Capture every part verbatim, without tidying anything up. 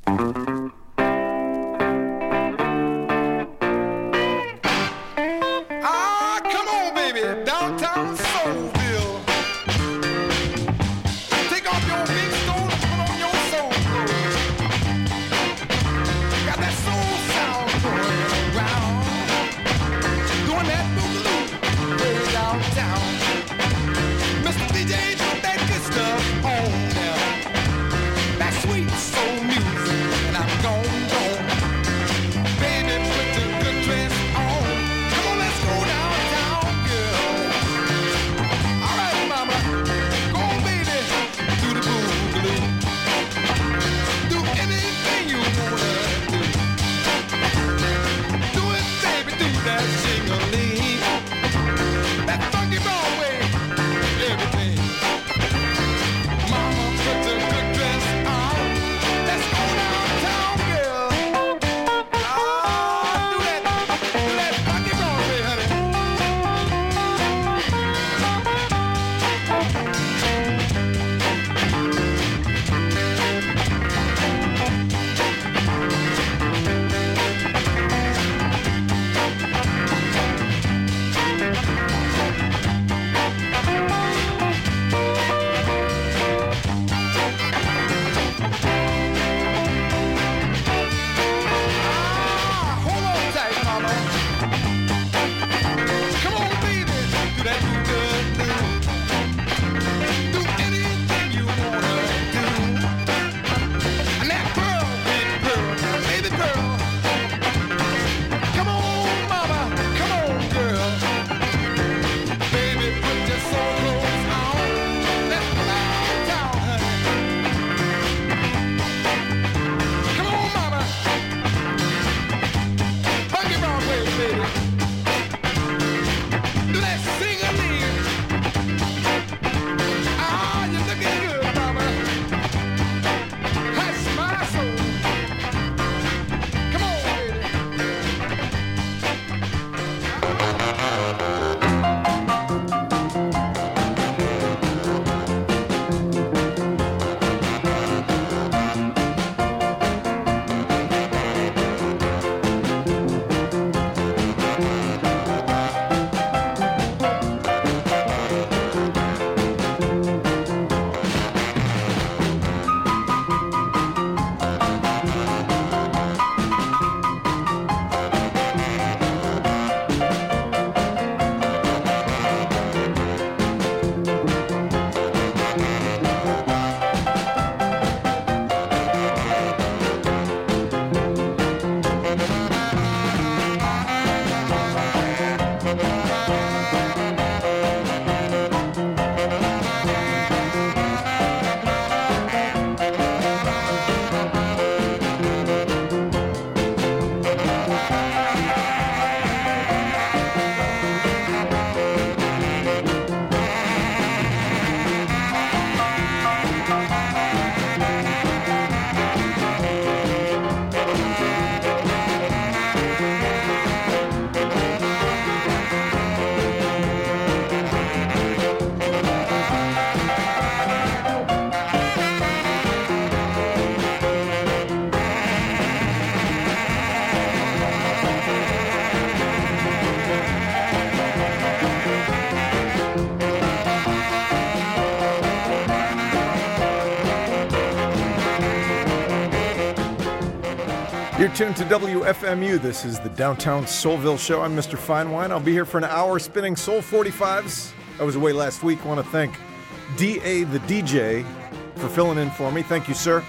You're tuned to W F M U. This is the Downtown Soulville Show. I'm Mister Finewine. I'll be here for an hour spinning Soul forty-fives. I was away last week. I want to thank D A the D J for filling in for me. Thank you, sir.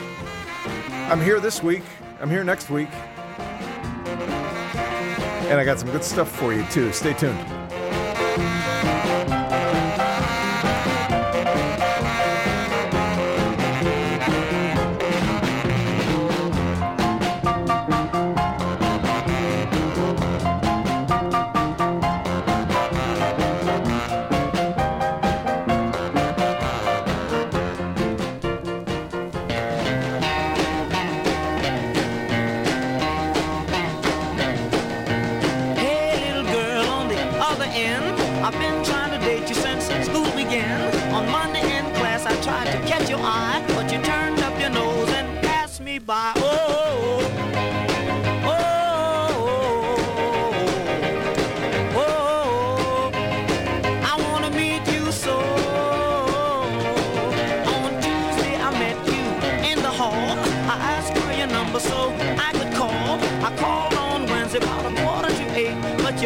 I'm here this week. I'm here next week. And I got some good stuff for you, too. Stay tuned.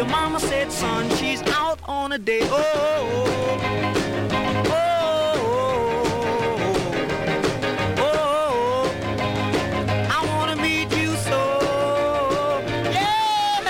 your mama said, son, she's out on a date. Oh, oh, oh, oh, oh, I wanna meet you so, yeah.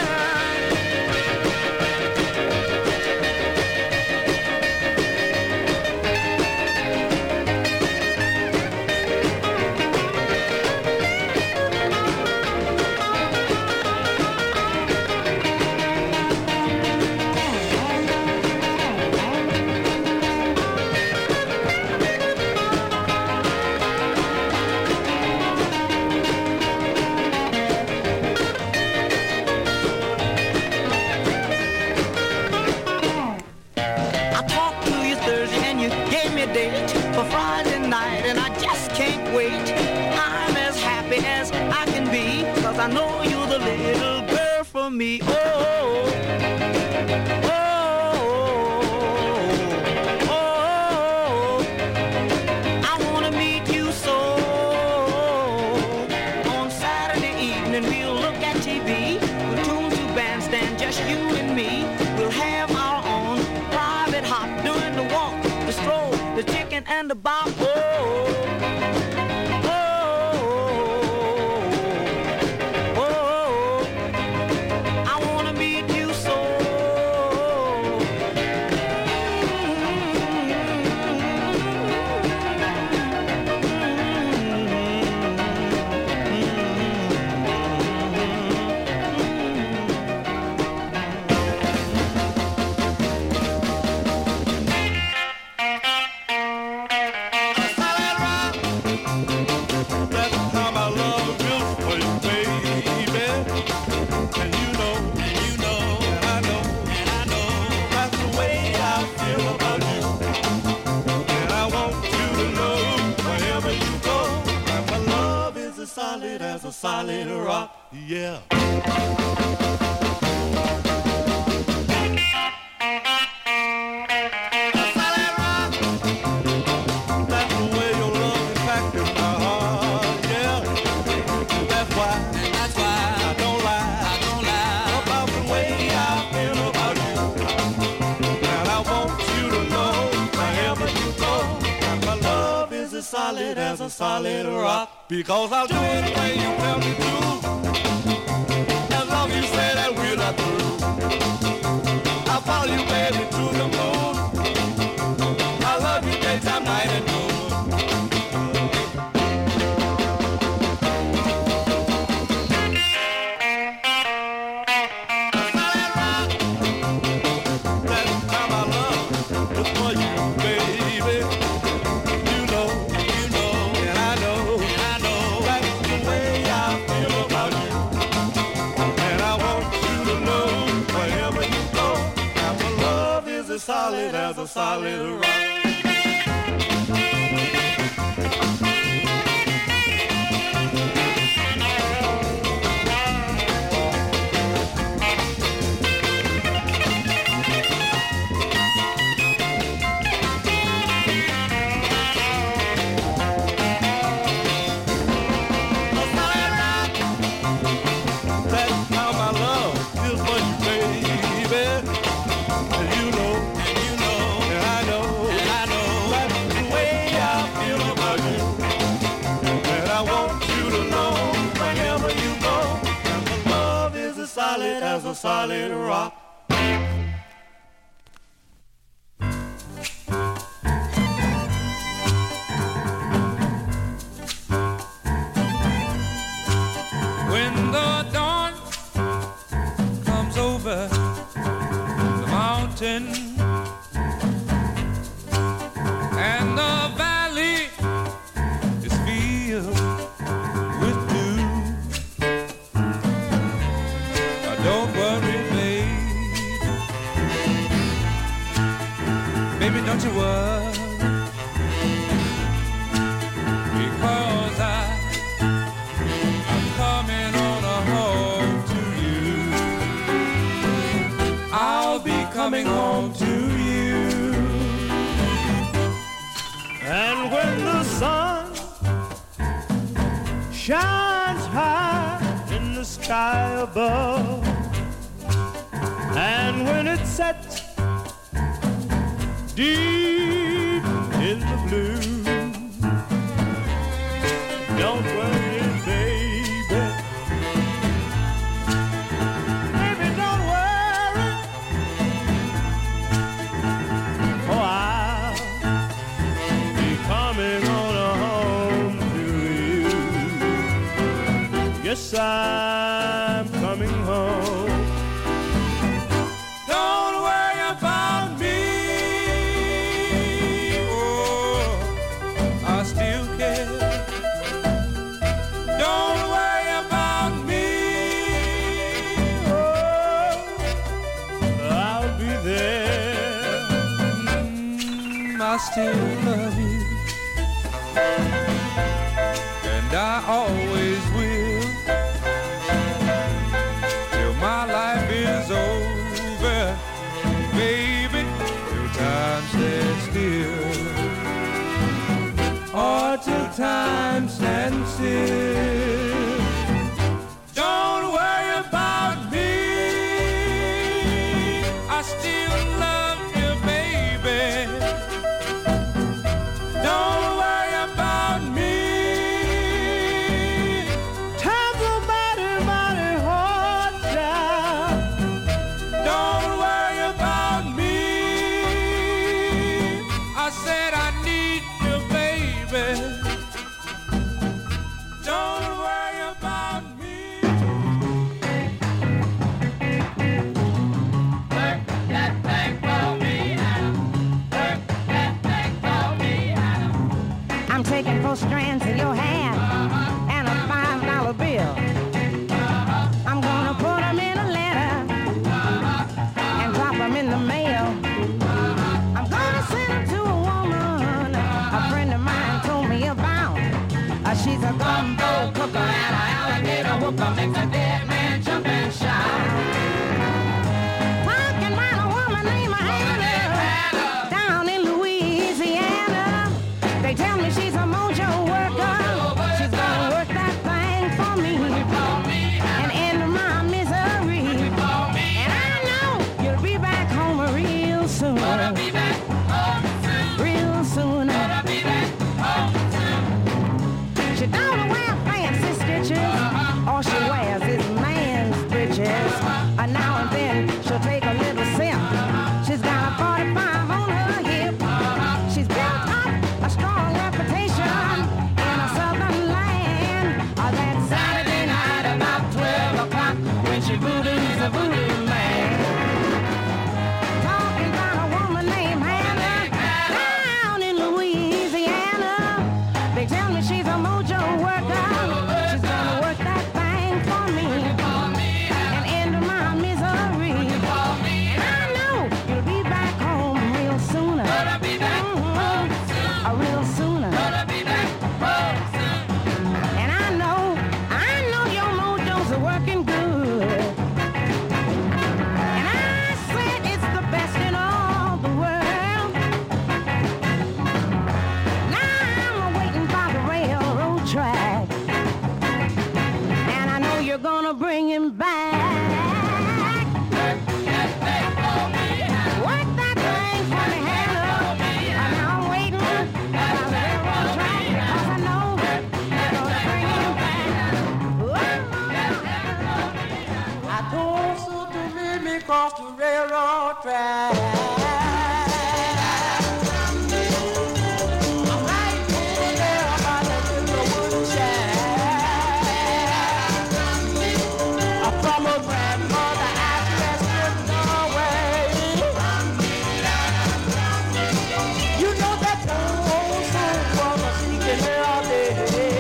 For Friday night, and I just can't wait. I'm as happy as I can be, 'cause I know you're the little girl for me. Oh, oh, oh, oh, I wanna meet you so. On Saturday evening we'll look at T V, we'll tune to bandstand, just you and me. We'll have our own private hop, doing the walk, the stroll, the chicken and the bop. Oh, oh, oh, oh, I wanna meet you so. Solid as a solid rock, yeah. A solid rock, that's the way your love is packed in my heart, yeah. That's why, that's why I don't lie, I don't lie about the way I feel about you. And I want you to know, wherever you go, that my love is as solid as a solid rock. Because I'll do anything you tell me to, as long as you say that we're not through. I'll follow you, baby, to the moon. I love you daytime, night, and noon. Solid rock, that's how my love is for you, baby. You know, you know, and I know. Solid as a solid rock. As a solid rock. When the dawn comes over the mountain and the valley is filled with blue, don't worry, babe. Baby, don't you worry, because I, I'm coming on a home to you. I'll be coming home to you. And when the sun shines high in the sky above, And when it sets deep in the blue, don't worry, baby. Baby, don't worry, for I'll be coming on home to you. Yes, I'm coming home. Don't worry about me. Oh, I still care. Don't worry about me. Oh, I'll be there. Mm, I still love you, and I always will, till my life is over, baby, till time stands still, or till time stands still. Don't worry about me. I still love you, baby. Don't worry about me. Times are mighty, mighty hard, child. Don't worry about me. I said I need you, baby. Don't worry about me. Work that thing for me, Adam. Work that thing for me, Adam. I'm taking four strands of your hair and a five dollar bill. I'm gonna put them in a letter and drop them in the mail. I'm gonna send them to a woman a friend of mine told me about. Uh, she's a gumbo cooker and an alligator whooper, makes a dead man jump and shout. Talking about a woman named Hannah down in Louisiana. They tell me she's a mojo worker. She's gonna work that thing for me and end my misery. And I know you'll be back home real soon. Real soon. She don't wear fancy stitches. All she wears is man's breeches. Uh, now and then she'll take a little sip. She's got a forty-five on her hip. She's built up a strong reputation in a southern land. Uh, that Saturday night about twelve o'clock when she voodoos a voodoo man. Talking about a woman named Hannah down in Louisiana. They tell me she's a mojo worker. She's gonna work that thing for me and end my misery. And I know you'll be back home real sooner. Mhm. A real sooner. And I know, I know your mojos are working good. And I said it's the best in all the world. Now I'm waiting by the railroad track, and I know you're gonna bring him back. Work that thing for me, Hannah. And I'm waiting by the railroad track, 'cause I know you're gonna bring him back. I told Sue to meet me across the railroad track. I'm right over there by the little wooden shack. From a grandmother address in Norway. You know that old soul woman seeking her all day.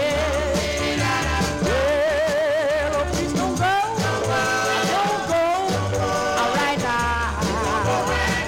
Well, oh, please don't go, don't go, all right now.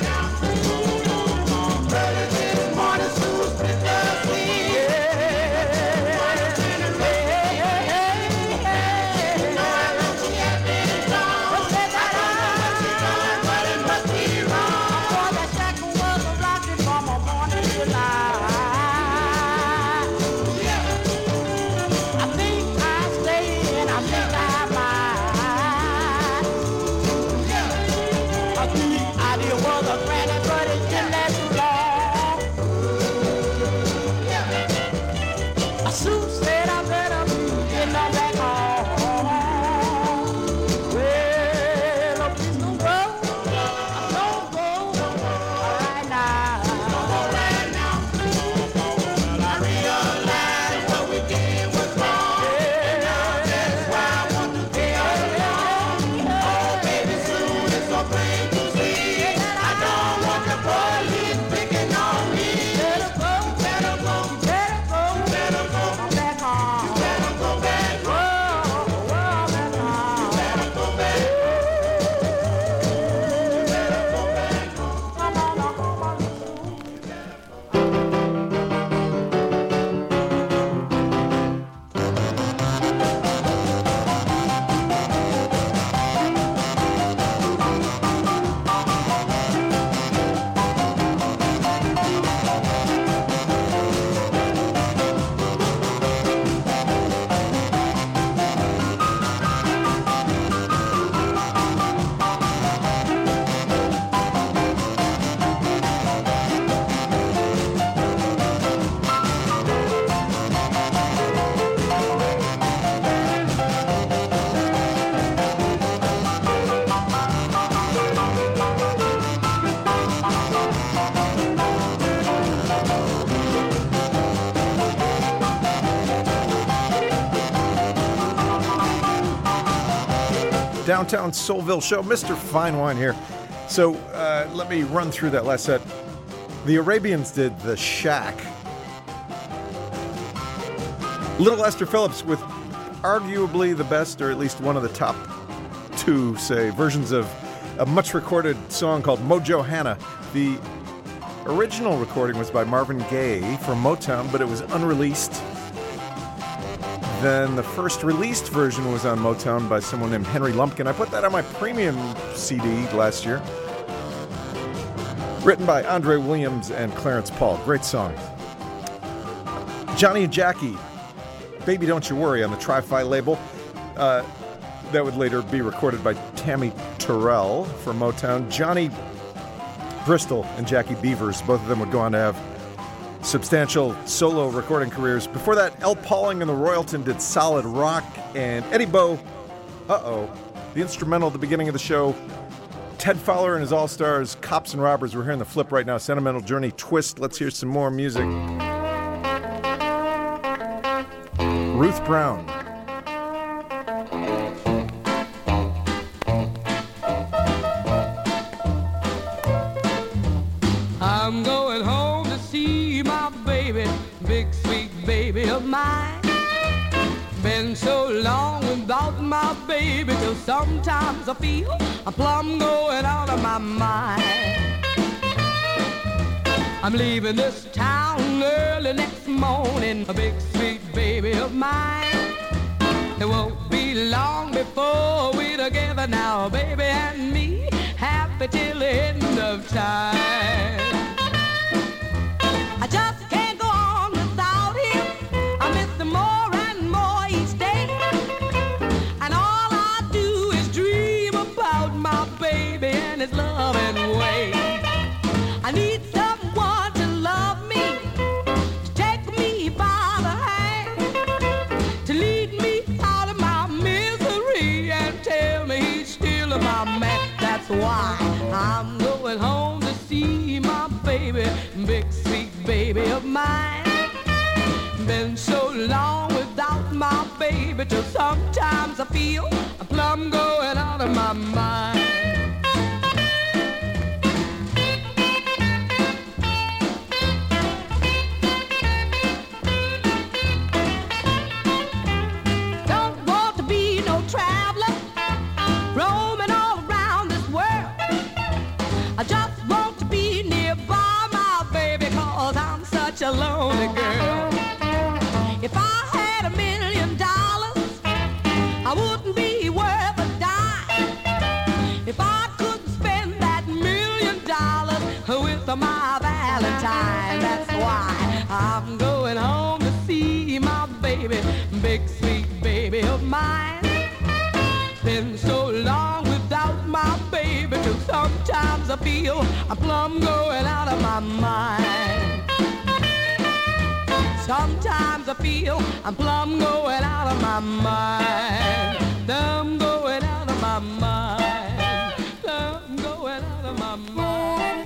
Downtown Soulville Show. Mister Fine Wine here. So uh, let me run through that last set. The Arabians did The Shack. Little Esther Phillips with arguably the best, or at least one of the top two, say, versions of a much recorded song called Mojo Hannah. The original recording was by Marvin Gaye from Motown, but it was unreleased. Then the first released version was on Motown by someone named Henry Lumpkin. I put that on my premium C D last year. Written by Andre Williams and Clarence Paul. Great song. Johnny and Jackie, Baby Don't You Worry, on the Tri-Fi label. Uh, that would later be recorded by Tammy Terrell for Motown. Johnny Bristol and Jackie Beavers, both of them would go on to have substantial solo recording careers. Before that, El Pauling and the Royalton did Solid Rock, and Eddie Bo, uh-oh, the instrumental at the beginning of the show. Ted Fowler and his All-Stars, Cops and Robbers. We're hearing the flip right now, Sentimental Journey Twist. Let's hear some more music. Ruth Brown. I'm going home to see my baby, big sweet baby of mine. Been so long without my baby till sometimes I feel a plum going out of my mind. I'm leaving this town early next morning, a big sweet baby of mine. It won't be long before we're together now, baby and me, happy till the end of time. I just can't go on without him. I miss him more and more each day. And all I do is dream about my baby and his loving way. I need someone to love me, to take me by the hand, to lead me out of my misery and tell me he's still my man. That's why I'm going home to see my baby, big sweet baby of mine. Been so long without my baby till sometimes I feel a plum going out of my mind. Don't want to be no traveler, roaming all around this world. I just want to be nearby my baby, cause I'm such a lonely girl. If I had a million dollars, I wouldn't be worth a dime. If I couldn't spend that million dollars with my Valentine, that's why I'm going home to see my baby, big sweet baby of mine. Been so long without my baby till sometimes I feel a plum going out of my mind. Sometimes I feel I'm plum going out of my mind. Plum going out of my mind. Plum going out of my mind.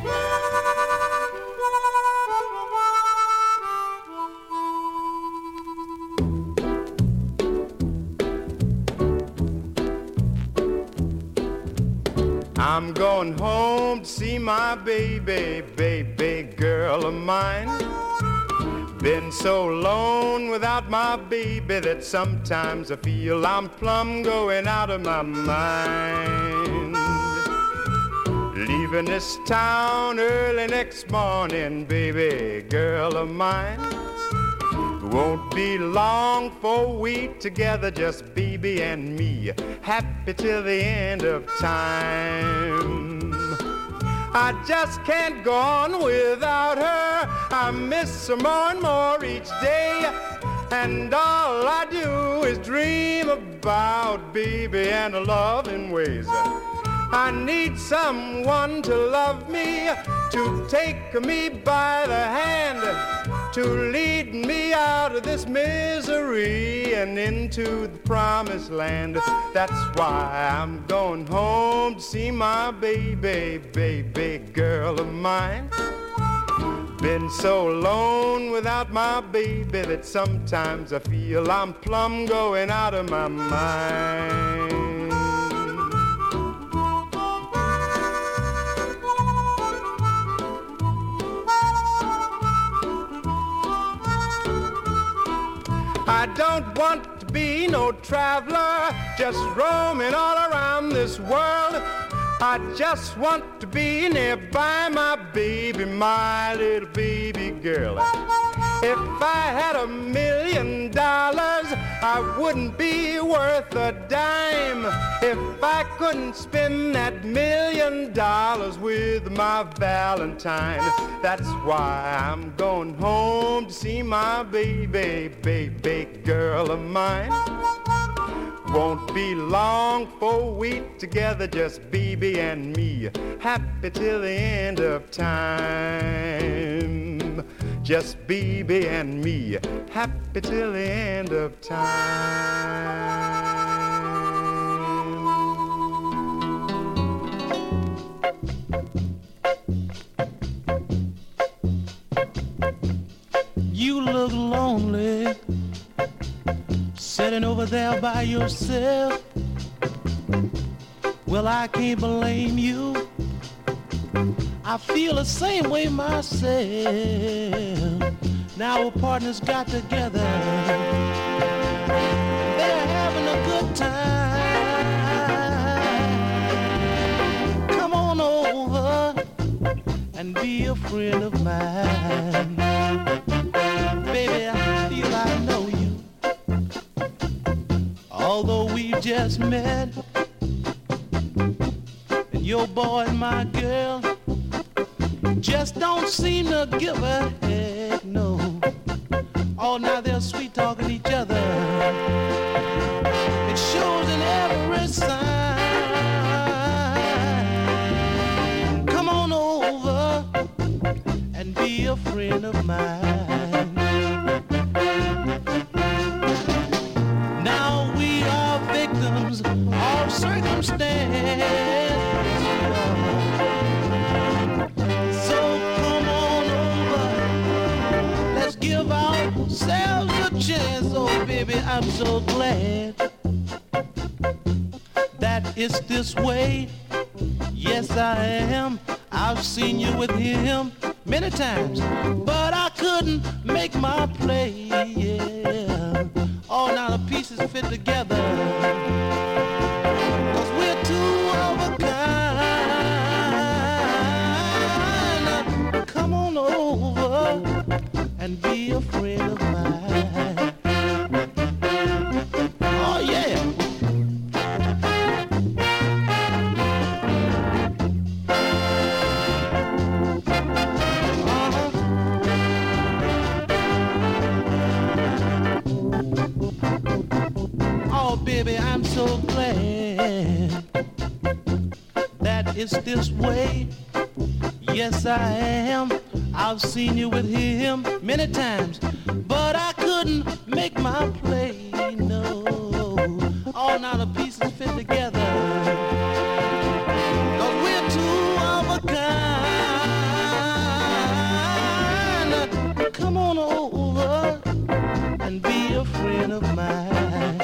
I'm going home to see my baby, baby girl of mine. Been so alone without my baby that sometimes I feel I'm plumb going out of my mind. Leaving this town early next morning, baby girl of mine. Won't be long for we together, just baby and me, happy till the end of time. I just can't go on without her. I miss her more and more each day. And all I do is dream about baby and her loving ways. I need someone to love me, to take me by the hand, to lead me out of this misery and into the promised land. That's why I'm going home to see my baby, baby girl of mine. Been so alone without my baby that sometimes I feel I'm plumb going out of my mind. I don't want to be no traveler, just roaming all around this world. I just want to be nearby my baby, my little baby girl. If I had a million dollars, I wouldn't be worth a dime if I couldn't spend that million dollars with my Valentine. That's why I'm going home to see my baby, baby girl of mine. Won't be long for we together, just baby and me, happy till the end of time. Just baby and me, happy till the end of time. You look lonely, sitting over there by yourself. Well, I can't blame you. I feel the same way myself. Now our partners got together. They're having a good time. Come on over and be a friend of mine. Baby, I feel I know you. Although we just met, and your boy and my girl just don't seem to give a heck, no. Oh, now they're sweet talking each other. It shows in every sign. Come on over and be a friend of mine. Now we are victims of circumstance. Give ourselves a chance, oh baby, I'm so glad that it's this way. Yes, I am. I've seen you with him many times, but I couldn't make my play, yeah. All now the pieces fit together, 'cause we're two of a kind. Come on over and be a friend of mine. Oh yeah. Uh-huh. Oh baby, I'm so glad that it's this way. Yes, I am. I've seen you with him many times, but I couldn't make my play, no. All now the pieces fit together, 'cause we're two of a kind. Come on over and be a friend of mine.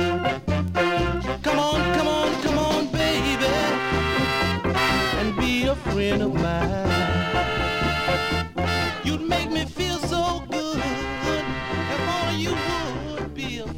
Come on, come on, come on, baby, and be a friend of mine. You'd make me feel so good if only you would be a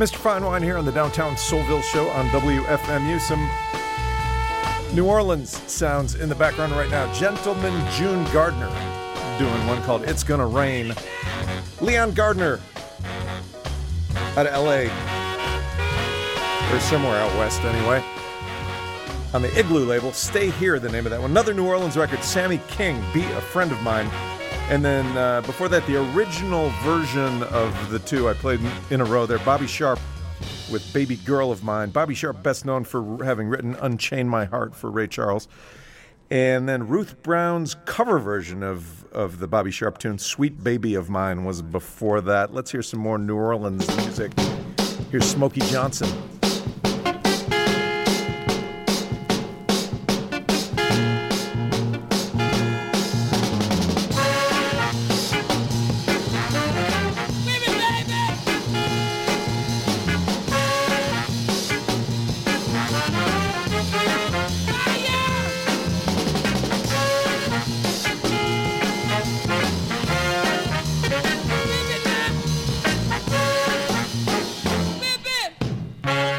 Mister Fine Wine here on the Downtown Soulville Show on W F M U. Some New Orleans sounds in the background right now. Gentleman June Gardner doing one called It's Gonna Rain. Leon Gardner out of L A, or somewhere out west anyway, on the Igloo label. Stay Here, the name of that one. Another New Orleans record, Sammy King, Be a Friend of Mine. And then uh, before that, the original version of the two I played in a row there, Bobby Sharp with Baby Girl of Mine. Bobby Sharp, best known for having written Unchain My Heart for Ray Charles. And then Ruth Brown's cover version of, of the Bobby Sharp tune, Sweet Baby of Mine, was before that. Let's hear some more New Orleans music. Here's Smokey Johnson. Baby,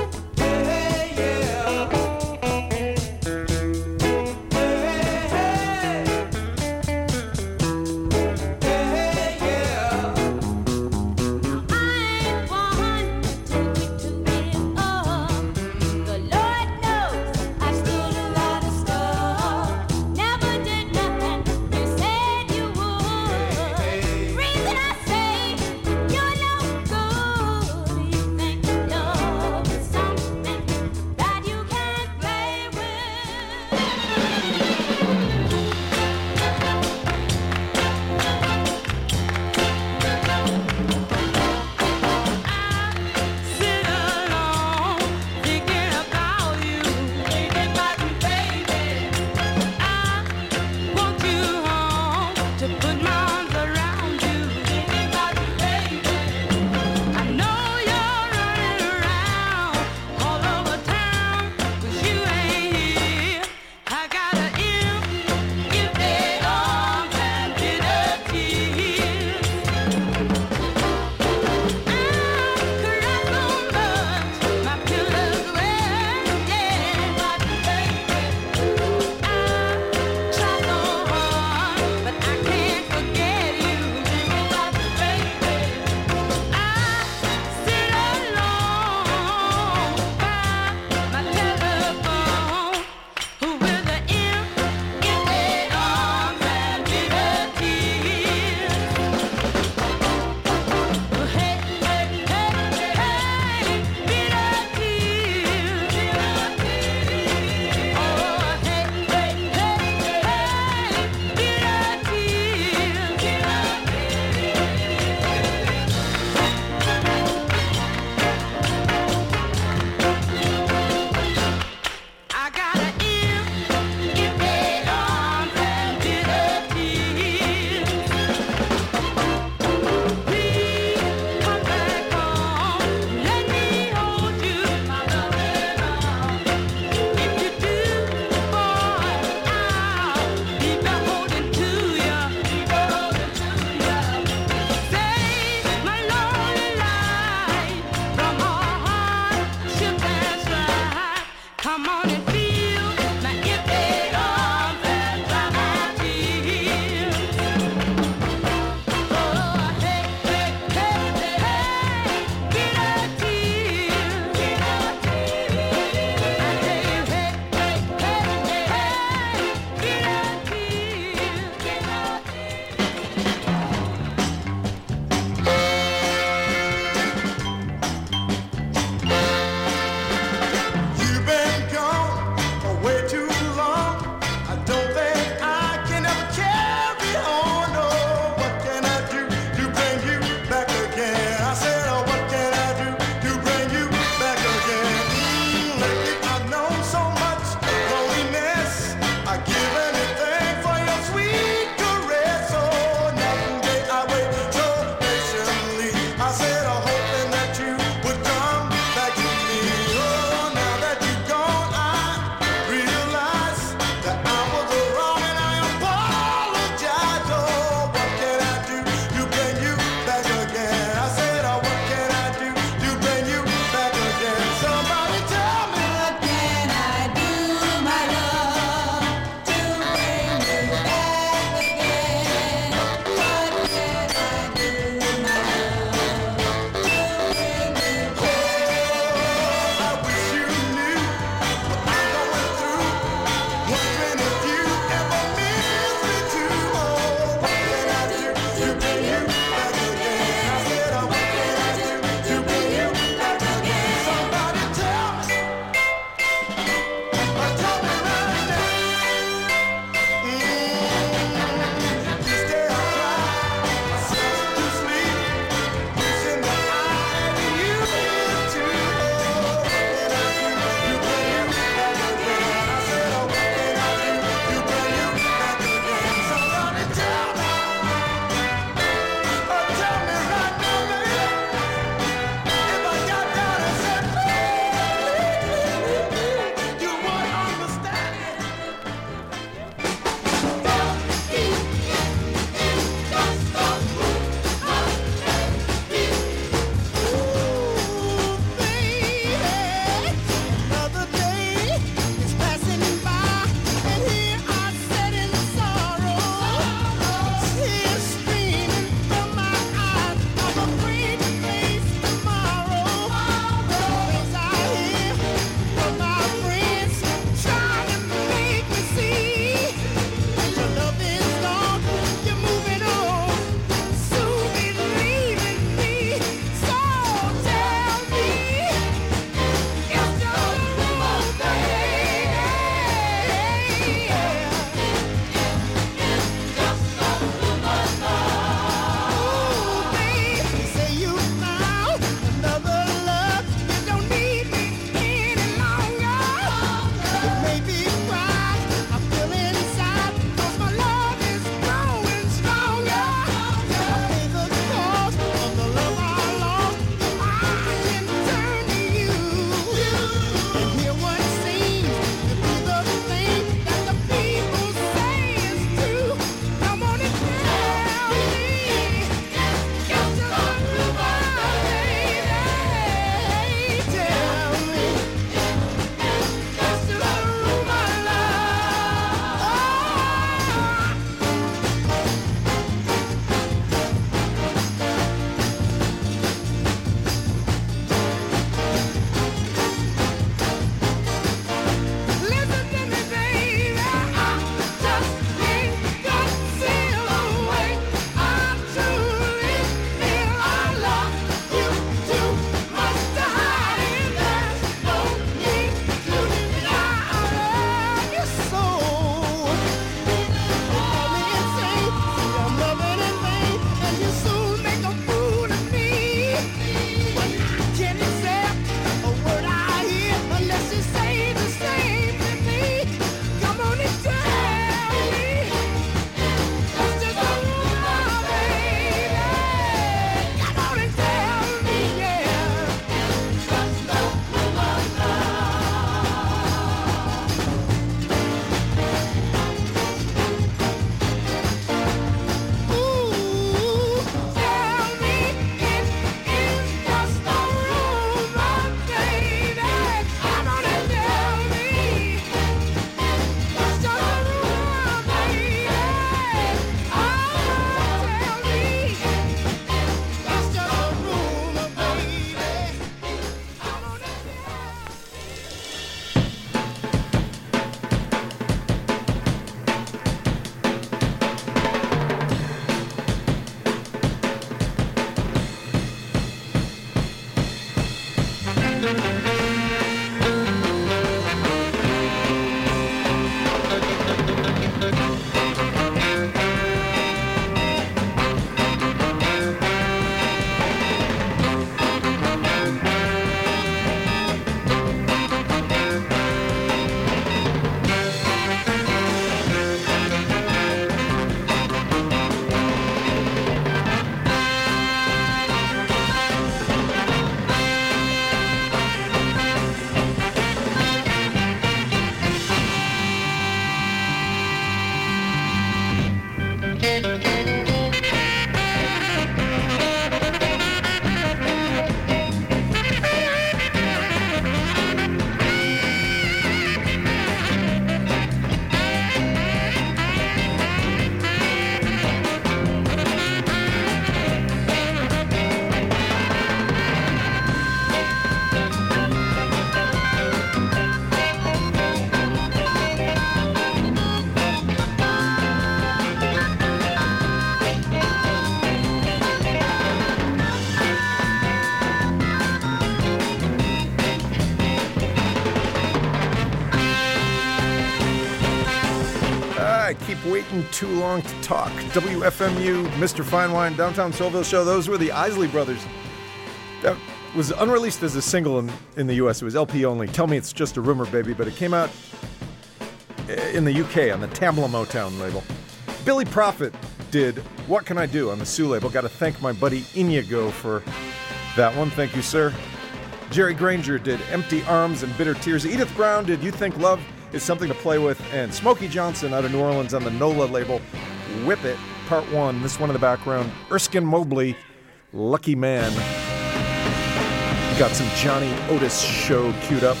I keep waiting too long to talk. W F M U, Mister Fine Wine, Downtown Soulville Show. Those were the Isley Brothers. That was unreleased as a single in, in the U S. It was L P only. Tell Me It's Just a Rumor, Baby. But it came out in the U K on the Tamla Motown label. Billy Prophet did What Can I Do on the Sue label. Got to thank my buddy Inigo for that one. Thank you, sir. Jerry Granger did Empty Arms and Bitter Tears. Edith Brown did You Think Love Is Something to Play With. And Smokey Johnson out of New Orleans on the NOLA label, Whip It, Part one. This one in the background, Erskine Mobley, Lucky Man. Got some Johnny Otis show queued up.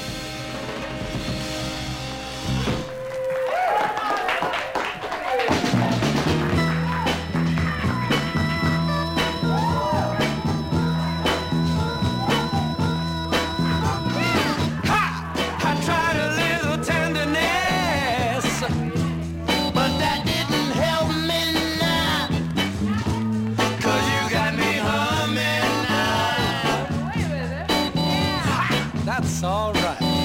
All right.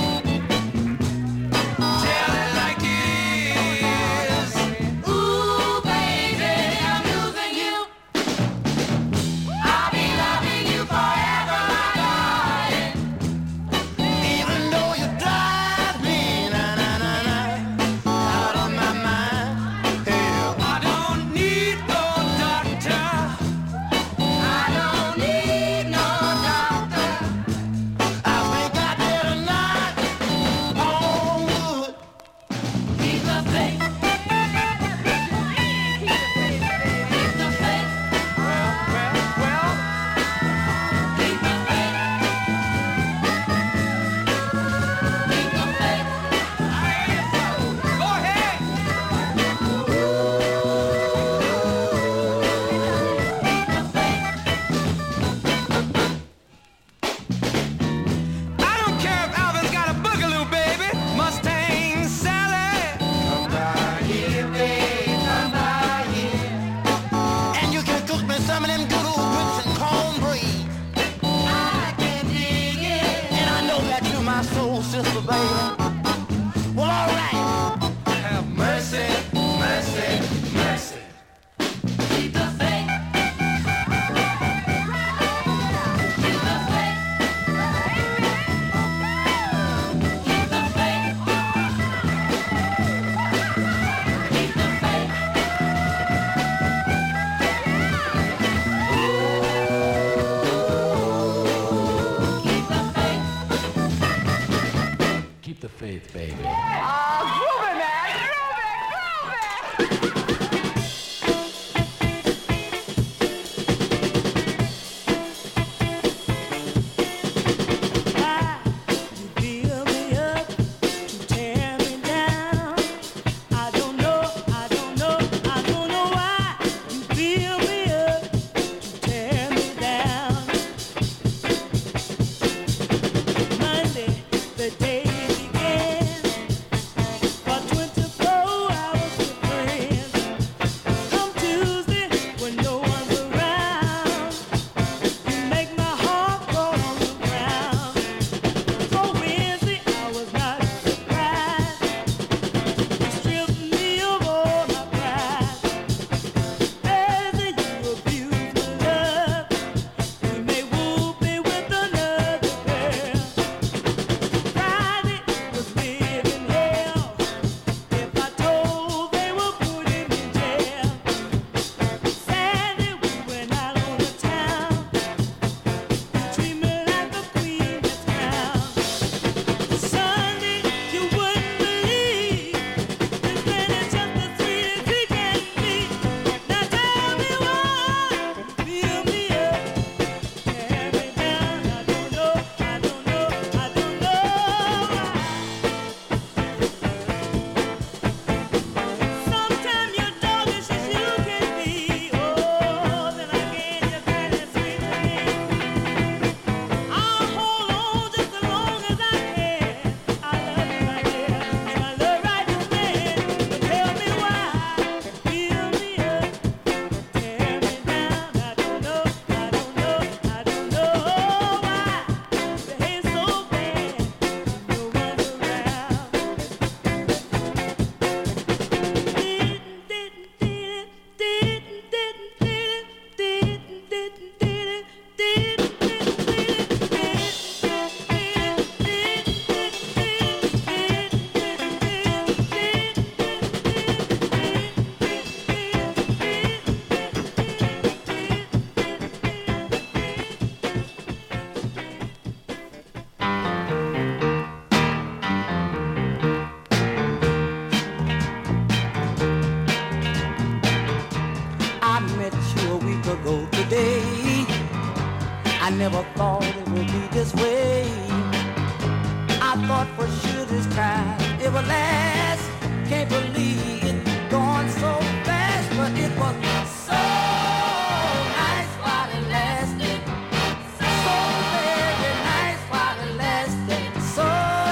never thought it would be this way. I thought for sure this time it would last. Can't believe it going so fast, but it was so nice while it lasted. So very nice while it lasted. So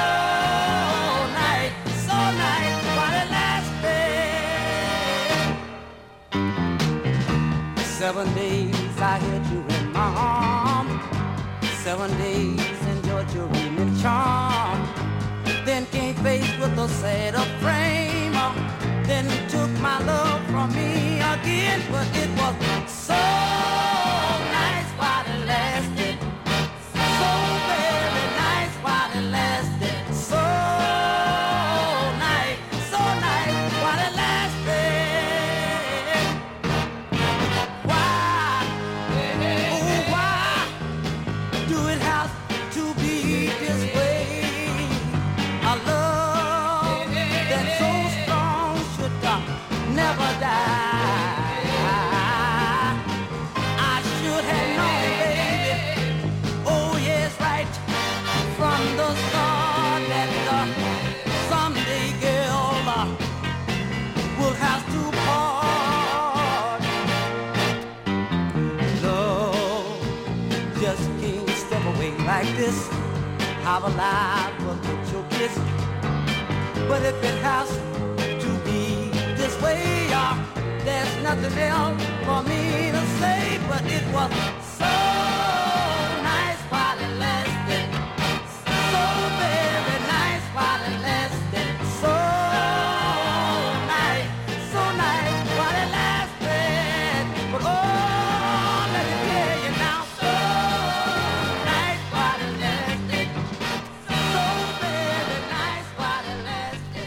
nice, so nice while it lasted. Seven days I held you in my arms. Seven days enjoyed your evening charm. Then came faced with a sadder frame. Then took my love from me again. But it was so nice while it lasted. So very nice while it lasted. So nice, so nice while it lasted. Why, oh why do it have to be this way? A love that's so strong should uh, never die. I should have known, baby. Oh yes, right from the start that uh, someday, girl, uh, we'll have to part. Love just can't step away like this. How alive will get your kiss? But if it has to be this way, uh, there's nothing else for me to say. But it was so nice while it lasted. So very nice while it lasted. So nice, so nice while it lasted. But oh, let me tell you now, so nice while it lasted. So very nice while it lasted.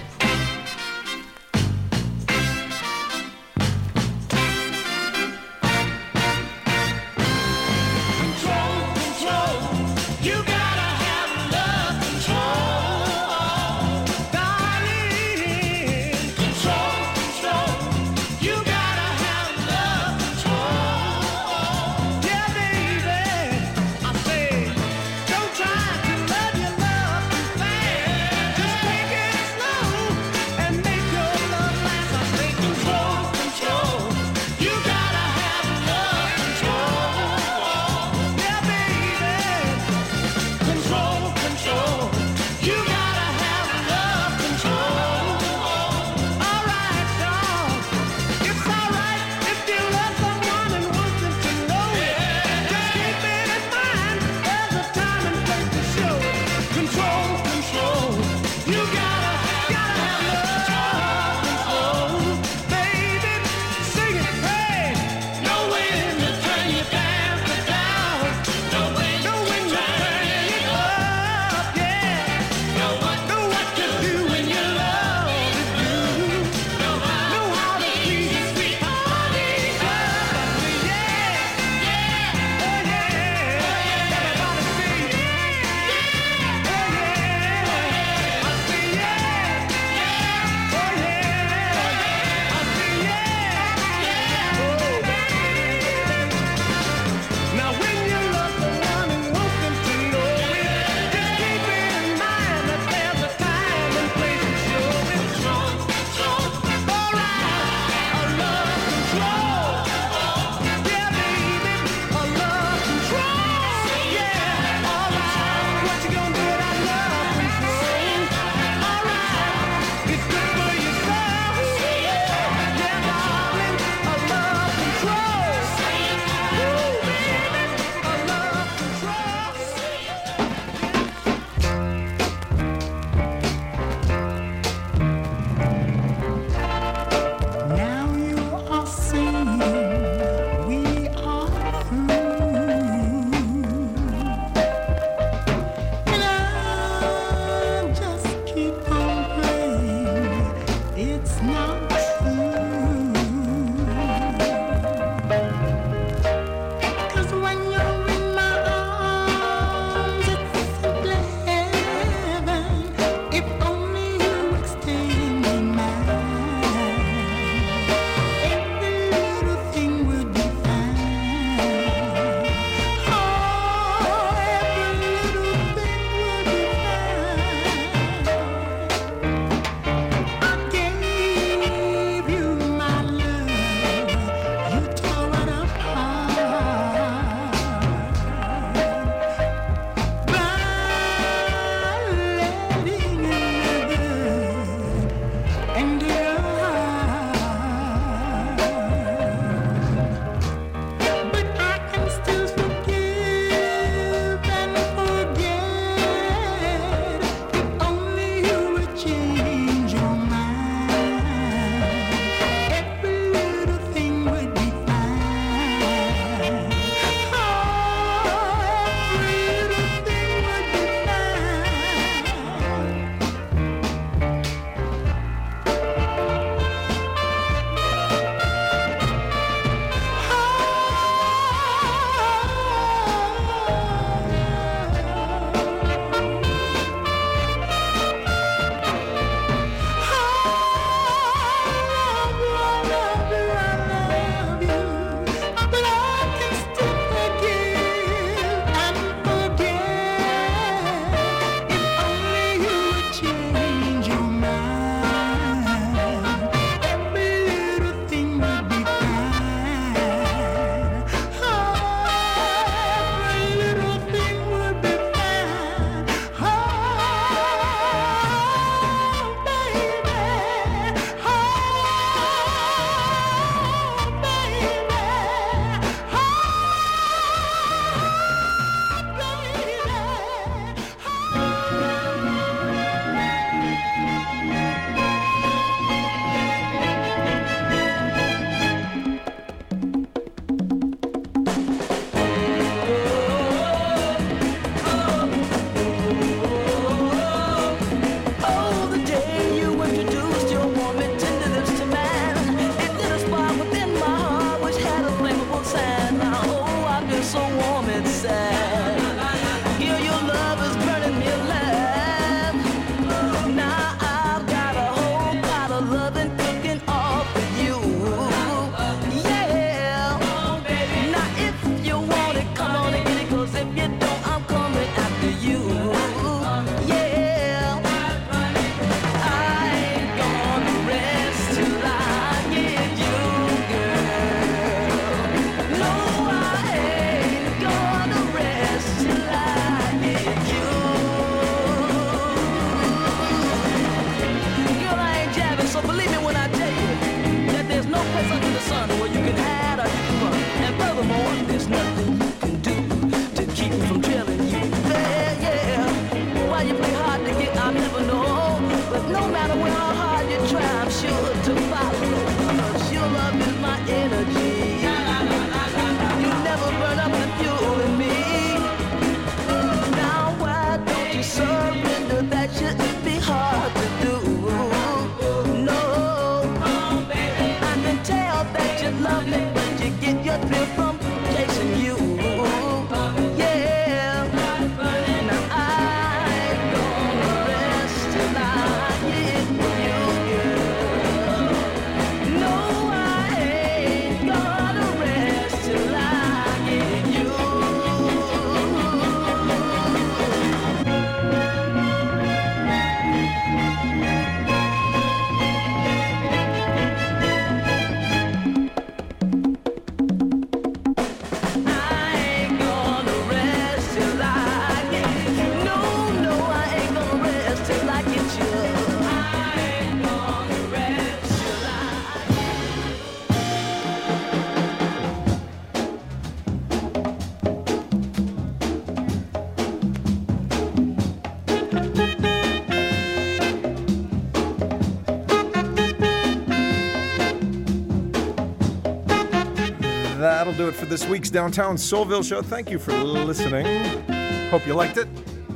that'll do it for this week's Downtown Soulville show. Thank you for listening. Hope you liked it.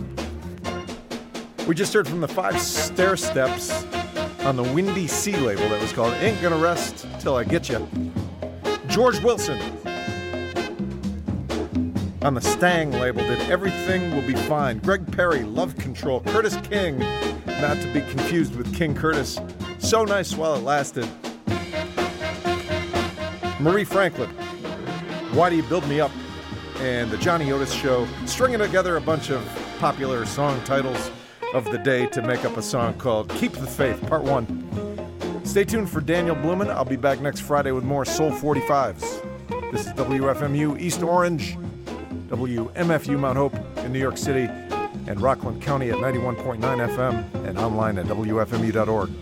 We just heard from the Five Stair Steps on the Windy Sea label that was called Ain't Gonna Rest Till I Get Ya. George Wilson on the Stang label did Everything Will Be Fine. Greg Perry, Love Control. Curtis King, not to be confused with King Curtis, So Nice While It Lasted. Marie Franklin, Why Do You Build Me Up? And the Johnny Otis Show, stringing together a bunch of popular song titles of the day to make up a song called Keep the Faith, Part one. Stay tuned for Daniel Blumen. I'll be back next Friday with more Soul forty-fives. This is W F M U East Orange, W M F U Mount Hope in New York City, and Rockland County at ninety-one point nine F M and online at W F M U dot org.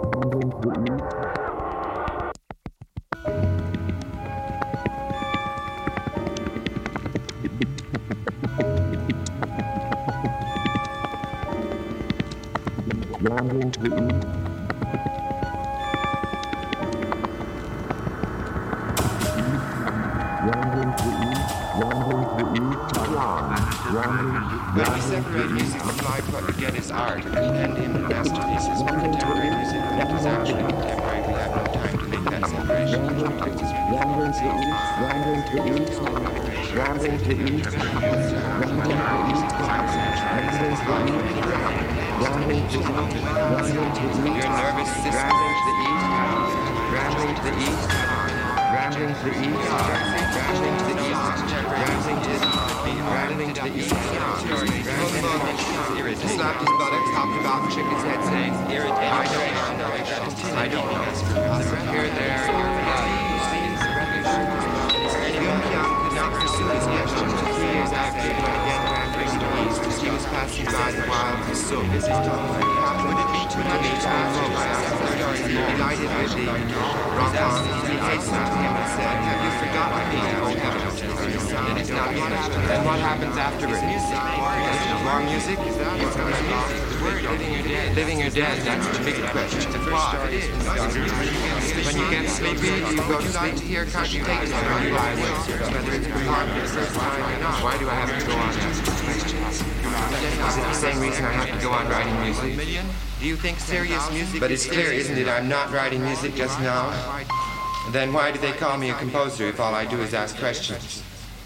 Wandering to the east. Wandering to the east. Wandering to the east. When we separate music from life, what we get is art, and in masterpieces, contemporary music, that is actually contemporary. We have no time to make that separation. Wandering to the east. Wandering to the east. Wandering to the east. Wandering to the east. Wandering to the east. Rambling to the east. Your nervous system. Rambling to the east. Rambling to the east. Rambling to the east. Rambling to the east. Rambling to the east. He slapped his buttocks, hopped about, and shook his head, saying, irritating. I don't know. I don't know. Here, there, Young Young could not pursue his questions for three years after he again rambling to the east as he was passing by the wild pursuit. Would it be too much to ask you? He lighted with the rock on the ice at him and said, have you forgotten me? Oh, heavens. Then it's not much. Then what happens afterwards? More music? Living or dead? Living or dead, that's the big question. Why? When you get sleepy, you go to sleep to hear Country Takes on your lives, whether it's performed for the first time or not. Why do I have to go on asking questions? Is it the same reason I have to go on writing music? Do you think serious music? But it's clear, isn't it? I'm not writing music just now. Then why do they call me a composer if all I do is ask questions?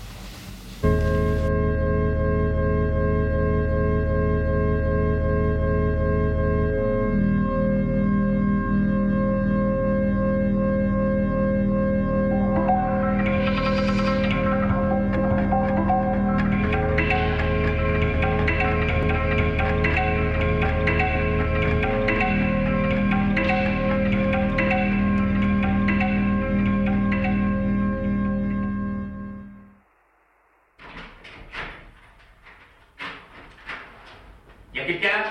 Y'a quelqu'un?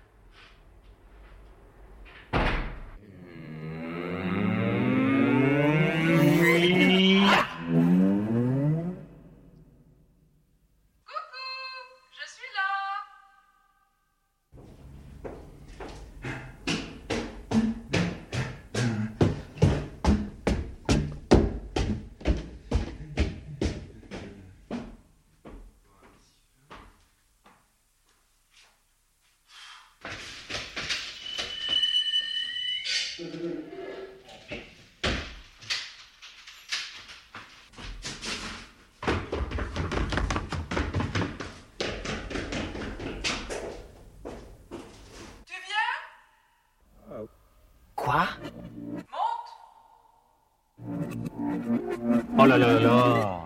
Quoi? Monte! Oh là là là là!